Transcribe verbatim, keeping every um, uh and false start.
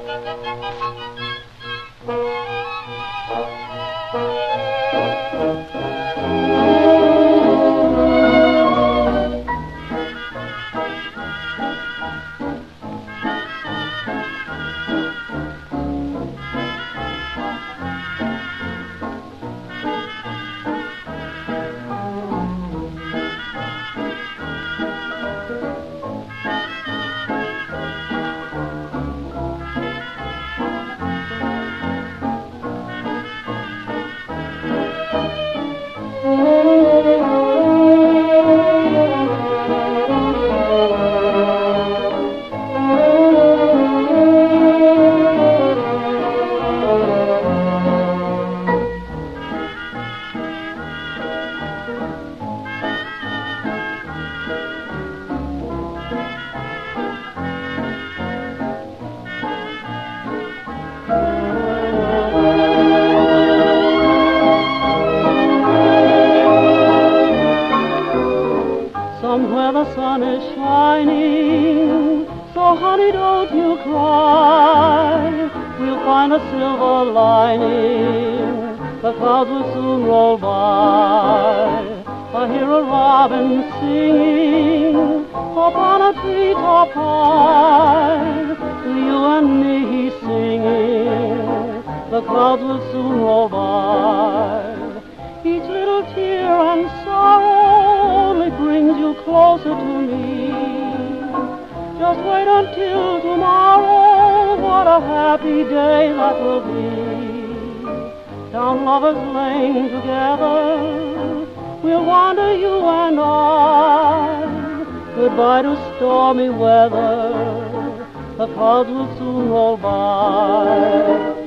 Somewhere the sun is shining, so honey, don't you cry. We'll find a silver lining, the clouds will soon roll by. I hear a robin singing upon a treetop high. To you and me he's singing, the clouds will soon roll by. Each little tear and sorrow only brings you closer to me. Just wait until tomorrow, what a happy day that will be. Down Lover's Lane together, we'll wander you and I. Goodbye to stormy weather, the clouds will soon roll by.